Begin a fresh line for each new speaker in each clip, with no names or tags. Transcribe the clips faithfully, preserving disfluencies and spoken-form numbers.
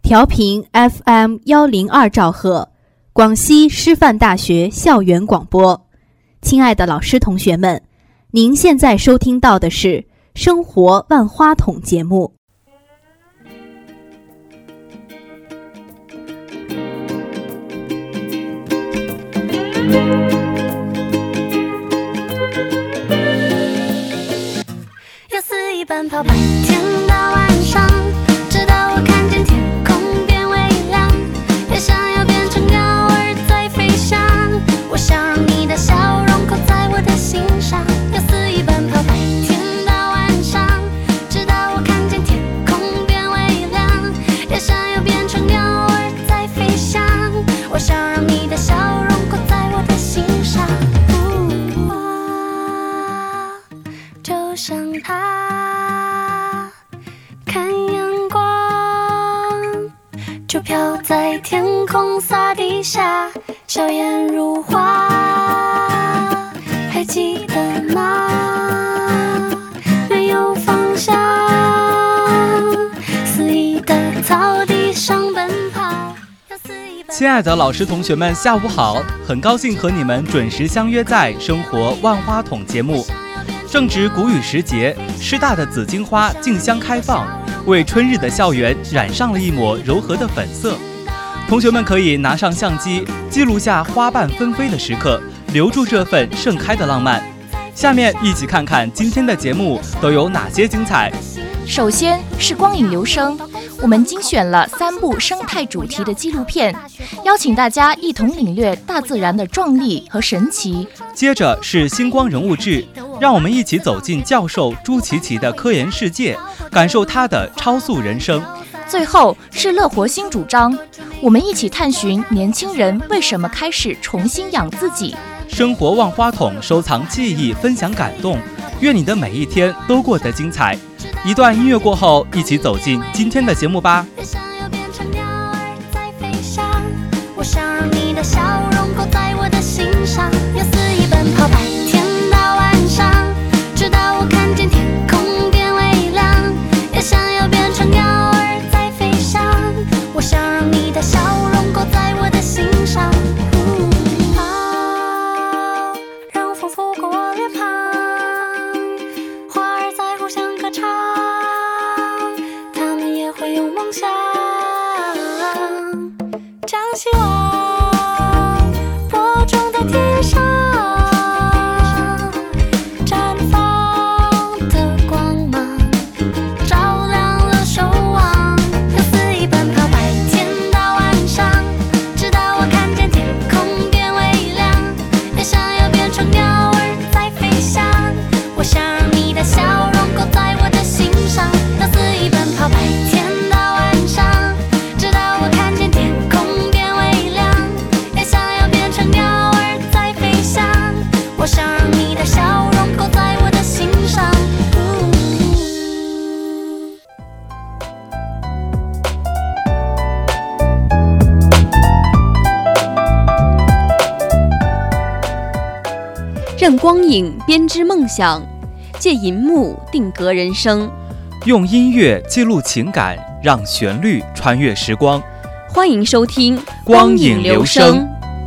调频 F M 一零二兆赫，广西师范大学校园广播。亲爱的老师同学们，您现在收听到的是生活万花筒节目。
要肆意奔跑，白天到晚上，直到我看见天空变微亮，也想要变成鸟儿在飞翔。我想让你的笑容扣在我的心上。要肆意奔跑，白天到晚上，直到我看见天空变微亮，也想要变成鸟儿在飞翔。我想让你的笑容扣在我的心上。就像他看阳光，就飘在天空洒地下，笑颜如花，还记得吗？没有方向，肆意的草地上奔跑。
亲爱的老师同学们，下午好！很高兴和你们准时相约在生活万花筒节目。正值谷雨时节，师大的紫荆花竞相开放，为春日的校园染上了一抹柔和的粉色。同学们可以拿上相机，记录下花瓣纷飞的时刻，留住这份盛开的浪漫。下面一起看看今天的节目都有哪些精彩。
首先是光影留声，我们精选了三部生态主题的纪录片，邀请大家一同领略大自然的壮丽和神奇。
接着是星光人物志，让我们一起走进教授朱琪琪的科研世界，感受他的超速人生。
最后是乐活新主张，我们一起探寻年轻人为什么开始重新养自己。
生活万花筒，收藏记忆，分享感动，愿你的每一天都过得精彩。一段音乐过后，一起走进今天的节目吧。
我想让你的笑容扣在我的心上，要肆意奔跑，白天到晚上，直到我看见天空变微亮，也想要变成鸟儿在飞翔。我想让你的笑容扣在我的心上。啊，让风拂过我脸庞，花儿在互相歌唱，它们也会有梦想，将希望播种在地上，绽放的光芒照亮了守望。要肆意奔跑，白天到晚上，直到我看见天空变微亮，也想要变成鸟儿在飞翔。我想让你的笑容扣在我的心上。要肆意奔跑，白天到晚上，直到我看见天空变微亮，也想要变成鸟儿在飞翔。我想让你的笑容扣在我的心上。
任光影编织梦想，借银幕定格人生，
用音乐记录情感，让旋律穿越时光。
欢迎收听
光影留声。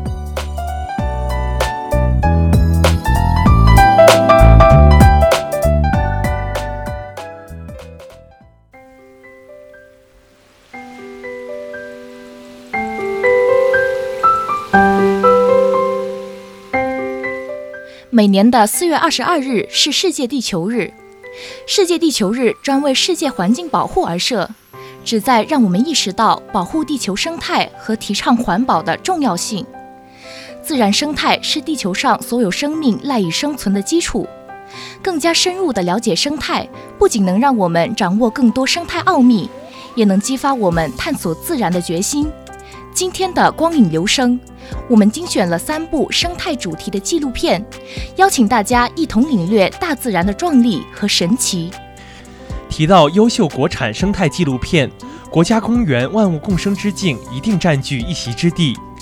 每年的四月二十二日是世界地球日，世界地球日专为世界环境保护而设，旨在让我们意识到保护地球生态和提倡环保的重要性。自然生态是地球上所有生命赖以生存的基础。更加深入地了解生态，不仅能让我们掌握更多生态奥秘，也能激发我们探索自然的决心。今天的光影留声，我们精选了三部生态主题的纪录片，邀请大家一同领略大自然的壮丽和神奇。
提到优秀国产生态纪录片，国家公园万物共生之境一定占据一席之地。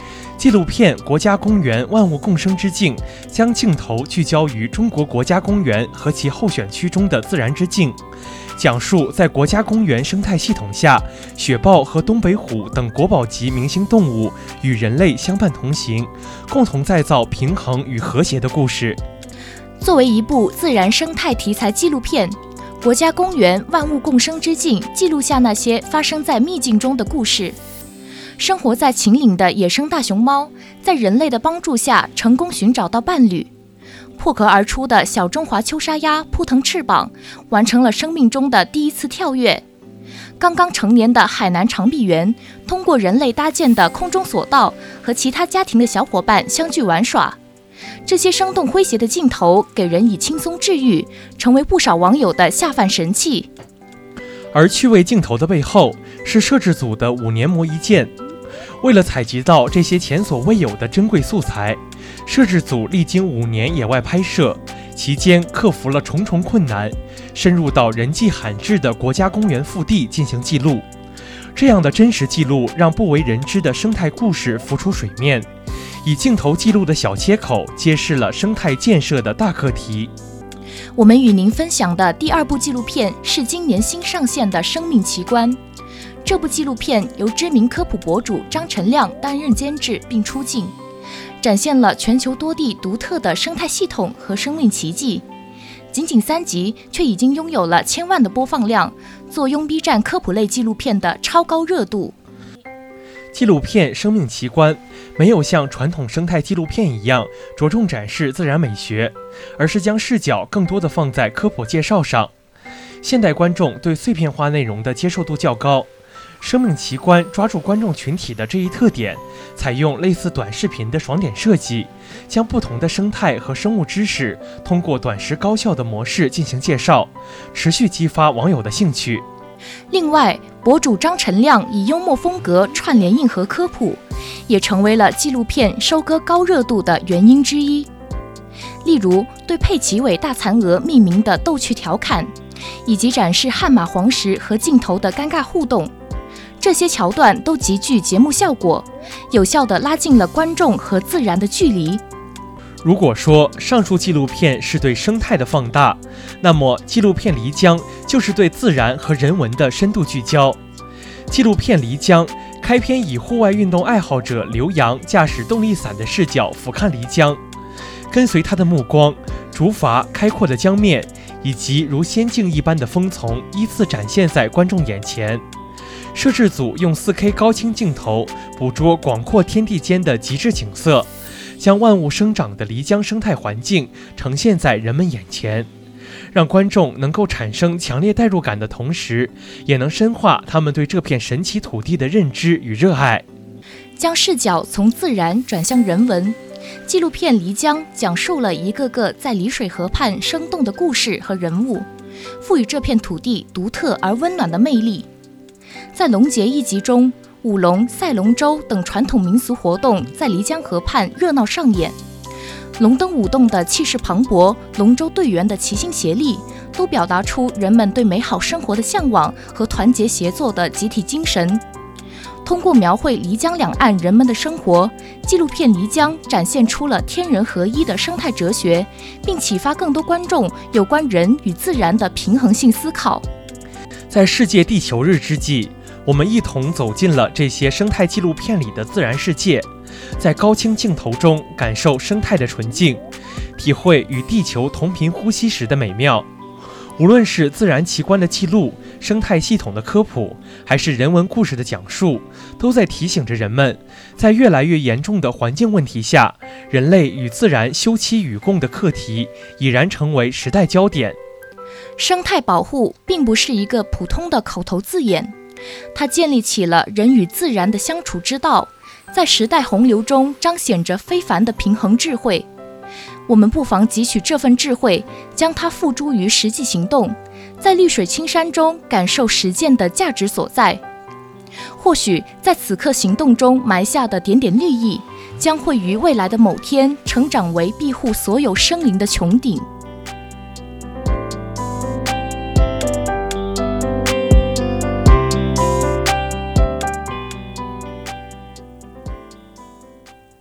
纪录片《国家公园万物共生之境》将镜头聚焦于中国国家公园和其候选区中的自然之境，讲述在国家公园生态系统下，雪豹和东北虎等国宝级明星动物与人类相伴同行，共同再造平衡与和谐的故事。
作为一部自然生态题材纪录片，《国家公园万物共生之境》记录下那些发生在秘境中的故事。生活在秦岭的野生大熊猫，在人类的帮助下成功寻找到伴侣。破壳而出的小中华秋沙鸭扑腾翅膀，完成了生命中的第一次跳跃。刚刚成年的海南长臂猿，通过人类搭建的空中索道，和其他家庭的小伙伴相聚玩耍。这些生动诙谐的镜头给人以轻松治愈，成为不少网友的下饭神器。
而趣味镜头的背后，是摄制组的五年磨一剑。为了采集到这些前所未有的珍贵素材，摄制组历经五年野外拍摄，期间克服了重重困难，深入到人迹罕至的国家公园腹地进行记录。这样的真实记录让不为人知的生态故事浮出水面，以镜头记录的小切口揭示了生态建设的大课题。
我们与您分享的第二部纪录片是今年新上线的《生命奇观》。这部纪录片由知名科普博主张晨亮担任监制并出镜，展现了全球多地独特的生态系统和生命奇迹。仅仅三集，却已经拥有了千万的播放量，坐拥 B 站科普类纪录片的超高热度。
纪录片《生命奇观》没有像传统生态纪录片一样着重展示自然美学，而是将视角更多的放在科普介绍上。现代观众对碎片化内容的接受度较高，生命奇观抓住观众群体的这一特点，采用类似短视频的爽点设计，将不同的生态和生物知识通过短时高效的模式进行介绍，持续激发网友的兴趣。
另外，博主张晨亮以幽默风格串联硬核科普，也成为了纪录片收割高热度的原因之一。例如，对佩奇尾大蚕蛾命名的逗趣调侃，以及展示悍马黄石和镜头的尴尬互动，这些桥段都极具节目效果，有效地拉近了观众和自然的距离。
如果说上述纪录片是对生态的放大，那么纪录片《漓江》就是对自然和人文的深度聚焦。纪录片《漓江》开篇以户外运动爱好者刘洋驾驶动力伞的视角俯瞰漓江，跟随他的目光，竹筏开阔的江面以及如仙境一般的峰丛依次展现在观众眼前。摄制组用 四K 高清镜头捕捉广阔天地间的极致景色，将万物生长的漓江生态环境呈现在人们眼前，让观众能够产生强烈代入感的同时，也能深化他们对这片神奇土地的认知与热爱。
将视角从自然转向人文，纪录片《漓江》讲述了一个个在漓水河畔生动的故事和人物，赋予这片土地独特而温暖的魅力。在龙节一集中，舞龙、赛龙舟等传统民俗活动在漓江河畔热闹上演，龙灯舞动的气势磅礴，龙舟队员的齐心协力，都表达出人们对美好生活的向往和团结协作的集体精神。通过描绘漓江两岸人们的生活，纪录片《漓江》展现出了天人合一的生态哲学，并启发更多观众有关人与自然的平衡性思考。
在世界地球日之际，我们一同走进了这些生态纪录片里的自然世界，在高清镜头中感受生态的纯净，体会与地球同频呼吸时的美妙。无论是自然奇观的记录、生态系统的科普，还是人文故事的讲述，都在提醒着人们，在越来越严重的环境问题下，人类与自然休戚与共的课题已然成为时代焦点。
生态保护并不是一个普通的口头字眼，它建立起了人与自然的相处之道，在时代洪流中彰显着非凡的平衡智慧。我们不妨汲取这份智慧，将它付诸于实际行动，在绿水青山中感受实践的价值所在。或许在此刻行动中埋下的点点绿意，将会于未来的某天成长为庇护所有生灵的穹顶。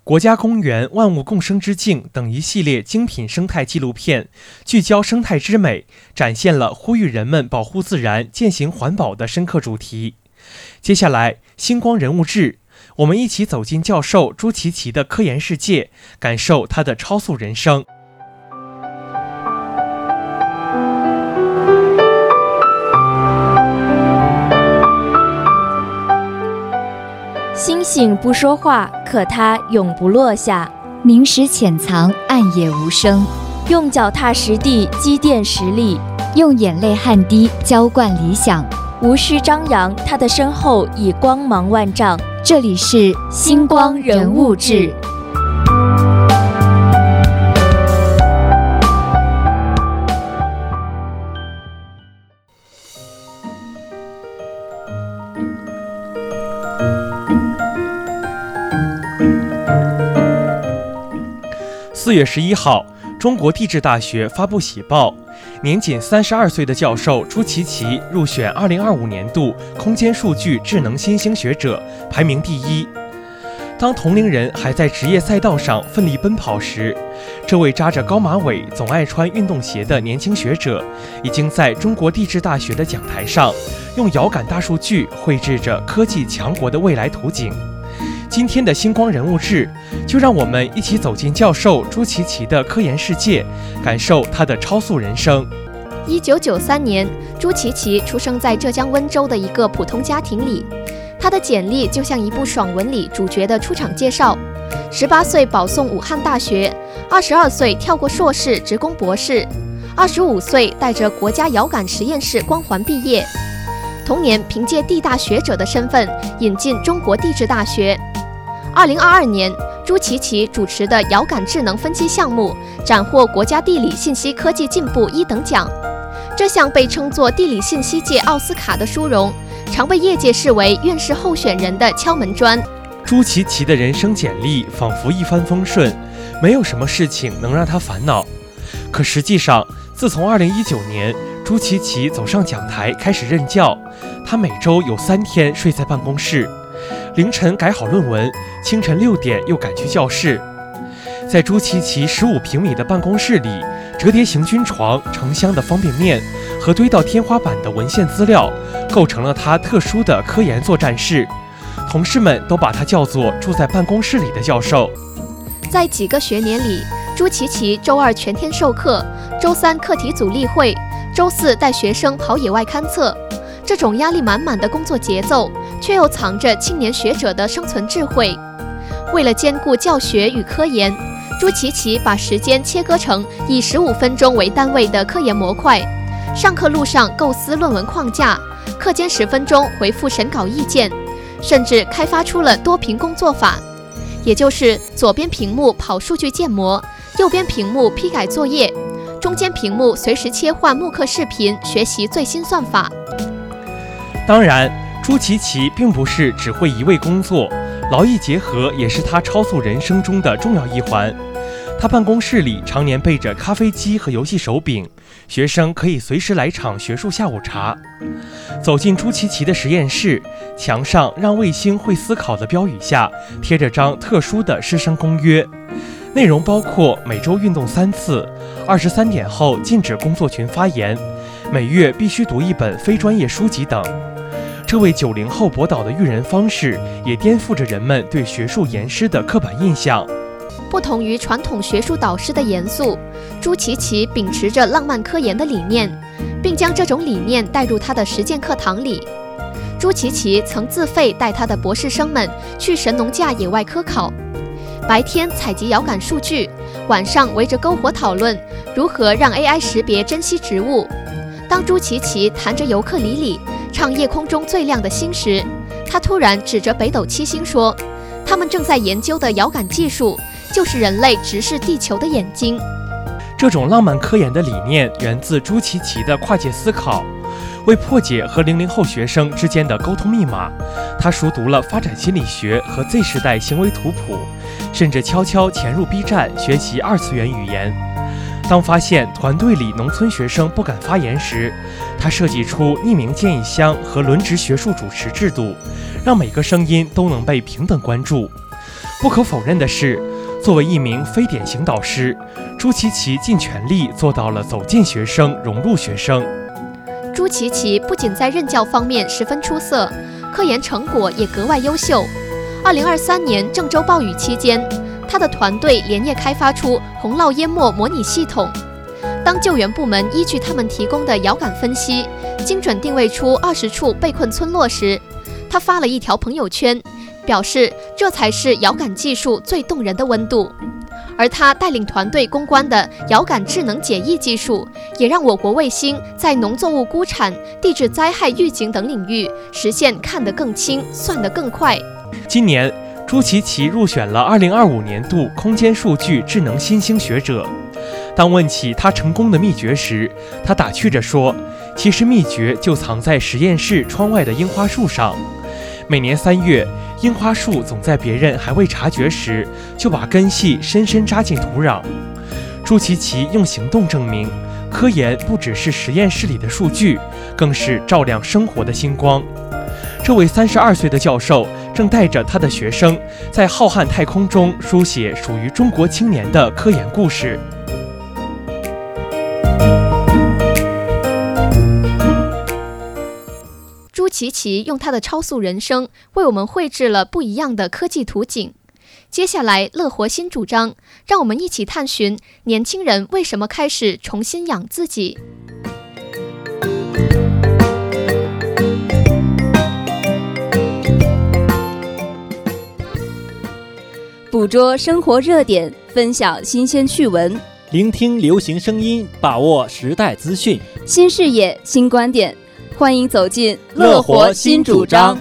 国家公园、万物共生之境等一系列精品生态纪录片，聚焦生态之美，展现了呼吁人们保护自然、践行环保的深刻主题。接下来，星光人物志，我们一起走进教授朱琪琪的科研世界，感受他的超速人生。
星星不说话，可它永不落下。
明石潜藏，暗夜无声。
用脚踏实地积淀实力，
用眼泪汗滴浇灌理想。
无需张扬，他的身后已光芒万丈。
这里是星光人物志。
四月十一号，中国地质大学发布喜报，年仅三十二岁的教授朱琪琪入选二零二五年度空间数据智能新兴学者，排名第一。当同龄人还在职业赛道上奋力奔跑时，这位扎着高马尾、总爱穿运动鞋的年轻学者，已经在中国地质大学的讲台上，用遥感大数据绘制着科技强国的未来图景。今天的星光人物志，就让我们一起走进教授朱琪琪的科研世界，感受他的超速人生。
一九九三年，朱琪琪出生在浙江温州的一个普通家庭里。他的简历就像一部爽文里主角的出场介绍：十八岁保送武汉大学，二十二岁跳过硕士直攻博士，二十五岁带着国家遥感实验室光环毕业。同年，凭借地大学者的身份引进中国地质大学。二零二二年，朱琪琪主持的遥感智能分析项目斩获国家地理信息科技进步一等奖。这项被称作地理信息界奥斯卡的殊荣，常被业界视为院士候选人的敲门砖。
朱琪琪的人生简历仿佛一帆风顺，没有什么事情能让他烦恼。可实际上，自从二零一九年朱琪琪走上讲台开始任教，他每周有三天睡在办公室，凌晨改好论文，清晨六点又赶去教室。在朱琪琪十五平米的办公室里，折叠行军床、成箱的方便面和堆到天花板的文献资料，构成了他特殊的科研作战室。同事们都把他叫做住在办公室里的教授。
在几个学年里，朱琪琪周二全天授课，周三课题组例会，周四带学生跑野外勘测。这种压力满满的工作节奏，却又藏着青年学者的生存智慧。为了兼顾教学与科研，朱琪琪把时间切割成以十五分钟为单位的科研模块，上课路上构思论文框架，课间十分钟回复审稿意见，甚至开发出了多屏工作法，也就是左边屏幕跑数据建模，右边屏幕批改作业，中间屏幕随时切换慕课视频学习最新算法。
当然，朱琪琪并不是只会一味工作，劳逸结合也是他超速人生中的重要一环。他办公室里常年备着咖啡机和游戏手柄，学生可以随时来场学术下午茶。走进朱琪琪的实验室，墙上让卫星会思考的标语下贴着张特殊的师生公约，内容包括每周运动三次，二十三点后禁止工作群发言，每月必须读一本非专业书籍等。这位九零后博导的育人方式，也颠覆着人们对学术研师的刻板印象。
不同于传统学术导师的严肃，朱琪琪秉持着浪漫科研的理念，并将这种理念带入他的实践课堂里。朱琪琪曾自费带他的博士生们去神农架野外科考，白天采集遥感数据，晚上围着篝火讨论如何让 A I 识别珍稀植物。当朱琪琪弹着尤克里里唱夜空中最亮的星时，他突然指着北斗七星说，他们正在研究的遥感技术就是人类直视地球的眼睛。
这种浪漫科研的理念源自朱琪琪的跨界思考。为破解和零零后学生之间的沟通密码，他熟读了发展心理学和 Z 时代行为图谱，甚至悄悄潜入 B 站学习二次元语言。当发现团队里农村学生不敢发言时，他设计出匿名建议箱和轮值学术主持制度，让每个声音都能被平等关注。 不可否认的是，作为一名非典型导师，朱琪琪尽全力做到了走进学生，融入学生。
朱琪琪不仅在任教方面十分出色，科研成果也格外优秀。二零二三年郑州暴雨期间，他的团队连夜开发出洪涝淹没模拟系统。当救援部门依据他们提供的遥感分析，精准定位出二十处被困村落时，他发了一条朋友圈，表示这才是遥感技术最动人的温度。而他带领团队攻关的遥感智能解译技术，也让我国卫星在农作物估产、地质灾害预警等领域实现看得更清、算得更快。
今年，朱琪琪入选了二零二五年度空间数据智能新兴学者。当问起他成功的秘诀时，他打趣着说：“其实秘诀就藏在实验室窗外的樱花树上。每年三月，樱花树总在别人还未察觉时，就把根系深深扎进土壤。”朱琪琪用行动证明，科研不只是实验室里的数据，更是照亮生活的星光。这位三十二岁的教授正带着他的学生，在浩瀚太空中书写属于中国青年的科研故事。
朱琪琪用他的超速人生为我们绘制了不一样的科技图景。接下来，乐活新主张，让我们一起探寻年轻人为什么开始重新养自己。
捕捉生活热点，分享新鲜趣闻，
聆听流行声音，把握时代资讯，
新视野，新观点。欢迎走进
乐活新主张。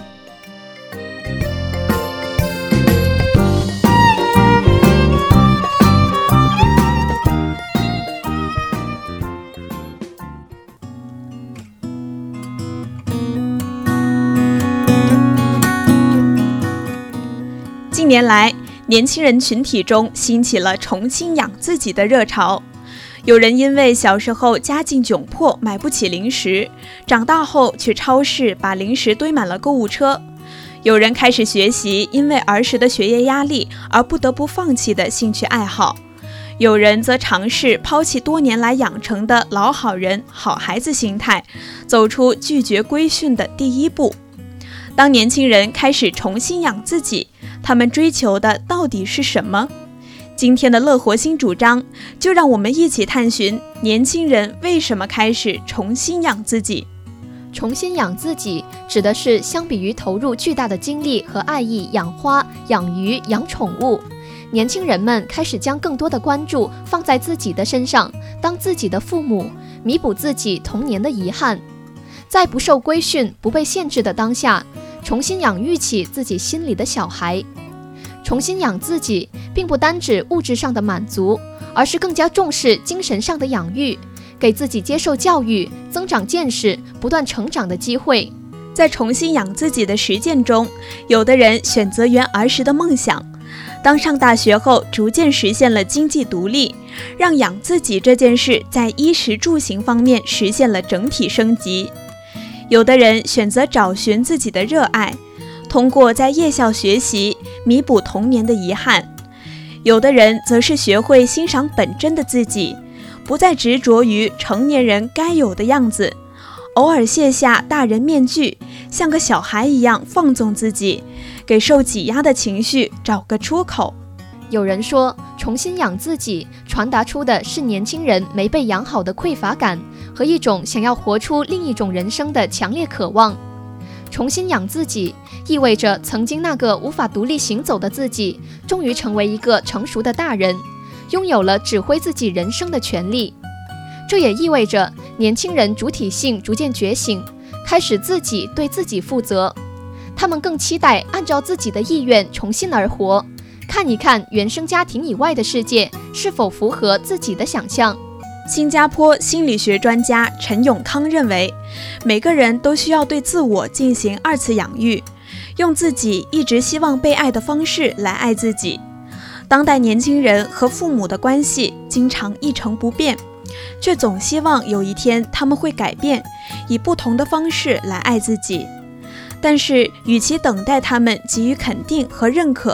近年来，年轻人群体中兴起了重新养自己的热潮。有人因为小时候家境窘迫买不起零食，长大后去超市把零食堆满了购物车。有人开始学习因为儿时的学业压力而不得不放弃的兴趣爱好。有人则尝试抛弃多年来养成的老好人、好孩子心态，走出拒绝规训的第一步。当年轻人开始重新养自己，他们追求的到底是什么？今天的乐活新主张，就让我们一起探寻年轻人为什么开始重新养自己。
重新养自己指的是相比于投入巨大的精力和爱意养花、养鱼、养宠物，年轻人们开始将更多的关注放在自己的身上，当自己的父母，弥补自己童年的遗憾。在不受规训、不被限制的当下，重新养育起自己心里的小孩。重新养自己并不单指物质上的满足，而是更加重视精神上的养育，给自己接受教育、增长见识、不断成长的机会。
在重新养自己的实践中，有的人选择圆儿时的梦想，当上大学后逐渐实现了经济独立，让养自己这件事在衣食住行方面实现了整体升级。有的人选择找寻自己的热爱，通过在夜校学习弥补童年的遗憾。有的人则是学会欣赏本真的自己，不再执着于成年人该有的样子，偶尔卸下大人面具，像个小孩一样放纵自己，给受挤压的情绪找个出口。
有人说，重新养自己传达出的是年轻人没被养好的匮乏感和一种想要活出另一种人生的强烈渴望。重新养自己意味着曾经那个无法独立行走的自己终于成为一个成熟的大人，拥有了指挥自己人生的权利。这也意味着年轻人主体性逐渐觉醒，开始自己对自己负责。他们更期待按照自己的意愿重新而活，看一看原生家庭以外的世界是否符合自己的想象。
新加坡心理学专家陈永康认为，每个人都需要对自我进行二次养育，用自己一直希望被爱的方式来爱自己。当代年轻人和父母的关系经常一成不变，却总希望有一天他们会改变，以不同的方式来爱自己。但是与其等待他们给予肯定和认可，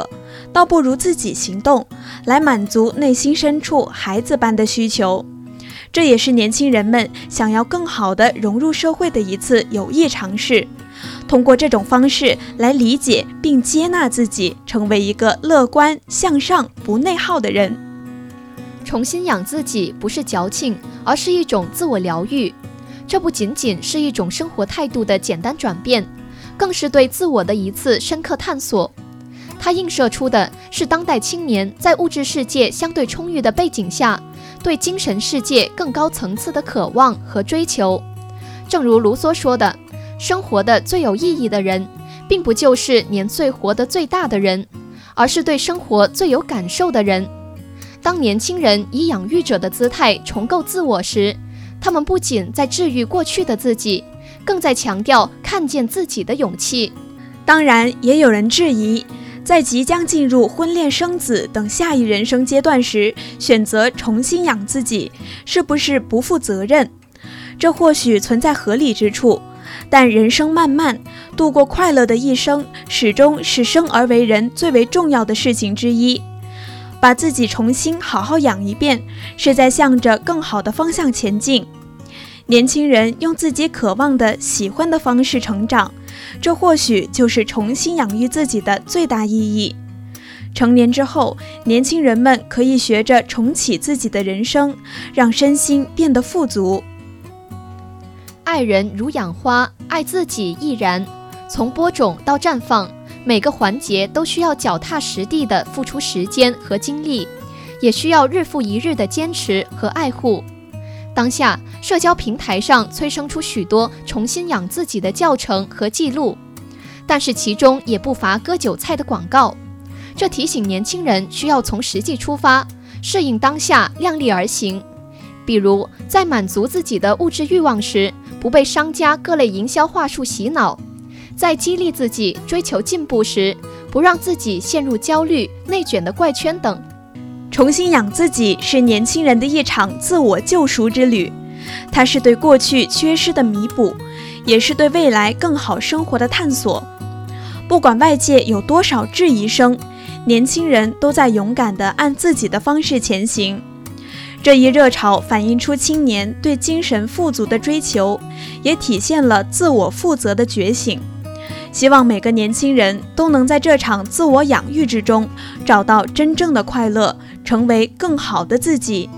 倒不如自己行动，来满足内心深处孩子般的需求。这也是年轻人们想要更好地融入社会的一次有益尝试，通过这种方式来理解并接纳自己，成为一个乐观向上不内耗的人。
重新养自己不是矫情，而是一种自我疗愈。这不仅仅是一种生活态度的简单转变，更是对自我的一次深刻探索。它映射出的是当代青年在物质世界相对充裕的背景下，对精神世界更高层次的渴望和追求。正如卢梭说的，生活的最有意义的人，并不就是年岁活得最大的人，而是对生活最有感受的人。当年轻人以养育者的姿态重构自我时，他们不仅在治愈过去的自己，更在强调看见自己的勇气。
当然，也有人质疑，在即将进入婚恋生子等下一人生阶段时，选择重新养自己，是不是不负责任？这或许存在合理之处，但人生漫漫，度过快乐的一生，始终是生而为人最为重要的事情之一。把自己重新好好养一遍，是在向着更好的方向前进。年轻人用自己渴望的、喜欢的方式成长，这或许就是重新养育自己的最大意义。成年之后，年轻人们可以学着重启自己的人生，让身心变得富足。
爱人如养花，爱自己亦然。从播种到绽放，每个环节都需要脚踏实地地付出时间和精力，也需要日复一日的坚持和爱护。当下，社交平台上催生出许多重新养自己的教程和记录，但是其中也不乏割韭菜的广告。这提醒年轻人需要从实际出发，适应当下，量力而行。比如，在满足自己的物质欲望时，不被商家各类营销话术洗脑；在激励自己追求进步时，不让自己陷入焦虑、内卷的怪圈等。
重新养自己是年轻人的一场自我救赎之旅，它是对过去缺失的弥补，也是对未来更好生活的探索。不管外界有多少质疑声，年轻人都在勇敢地按自己的方式前行。这一热潮反映出青年对精神富足的追求，也体现了自我负责的觉醒。希望每个年轻人都能在这场自我养育之中找到真正的快乐，成为更好的自己。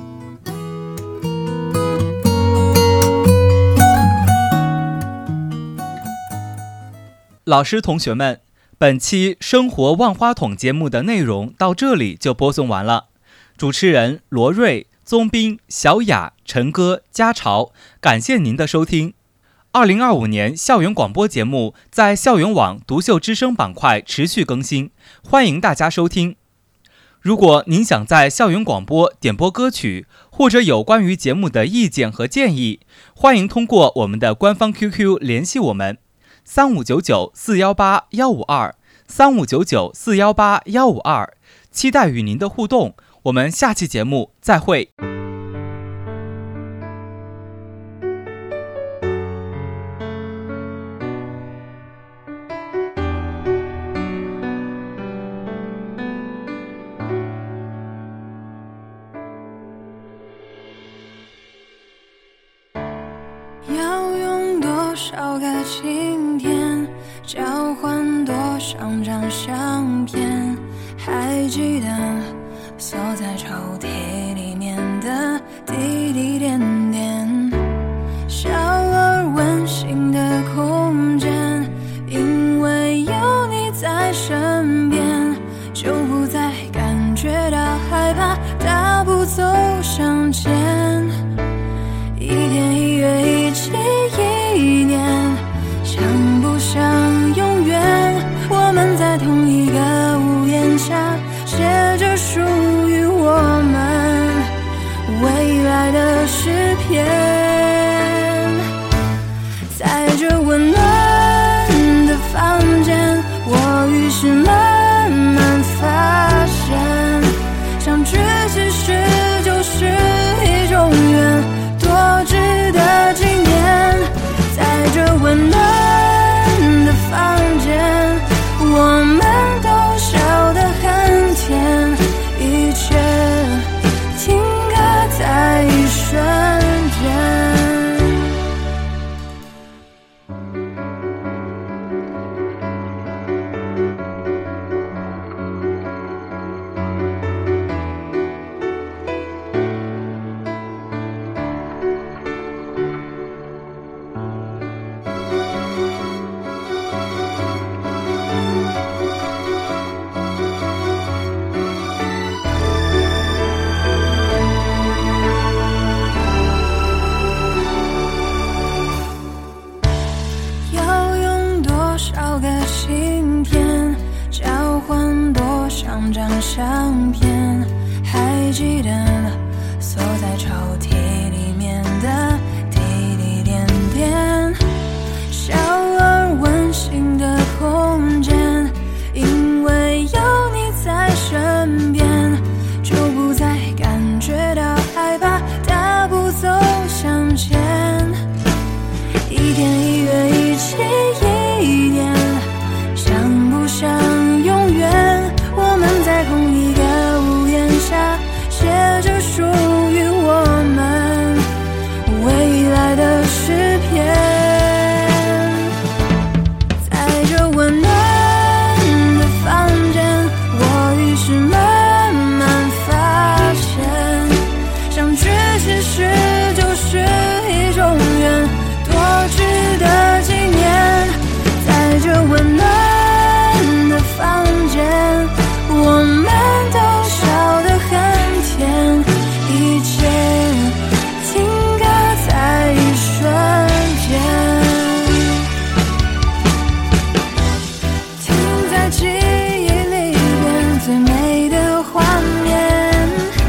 老师同学们，本期生活万花筒节目的内容到这里就播送完了。主持人罗瑞、宗斌、小雅、陈哥、家潮，感谢您的收听。二零二五年校园广播节目在校园网独秀之声板块持续更新，欢迎大家收听。如果您想在校园广播点播歌曲，或者有关于节目的意见和建议，欢迎通过我们的官方 Q Q 联系我们：三五九九四幺八幺五二，三五九九四幺八幺五二。期待与您的互动，我们下期节目再会。
要用多少个晴天交换多少张相片，还记得锁在抽屉里面的滴滴点点，小而温馨的空间，因为有你在身边，就不再感觉到害怕，大步走向前，一天一月一季一年，想不想永远我们在同一个屋檐下，写着属于我们像张相片，还记得锁在抽屉里面的滴滴点点，小而温馨的空间，因为有你在身边，就不再感觉到害怕，大步走向前，一天一月一期一年，想不想永远我们在同一个屋檐下，写着属于我们未来的诗篇。在这温暖的房间，我于是慢慢发现，相聚其实就是一种缘，多值得纪念。在这温暖的房间，我们都笑得很甜，一切定格在一瞬间，停在记忆里边最美的画面，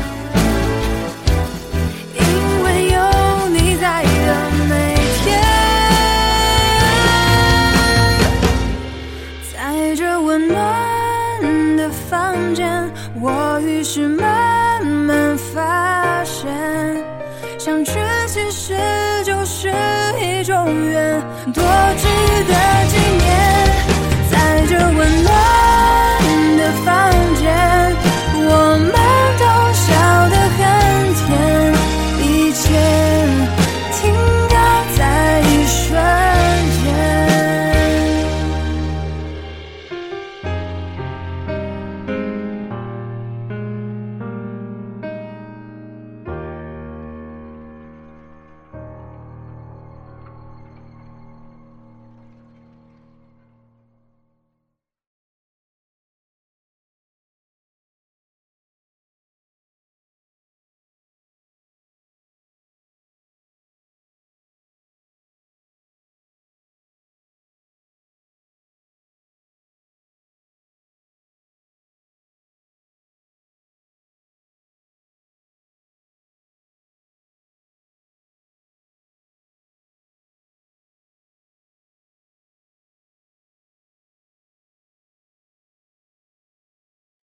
因为有你在的每天。在这温暖的房间，我于是慢慢发现，相聚其实就是一种缘，多值得纪念。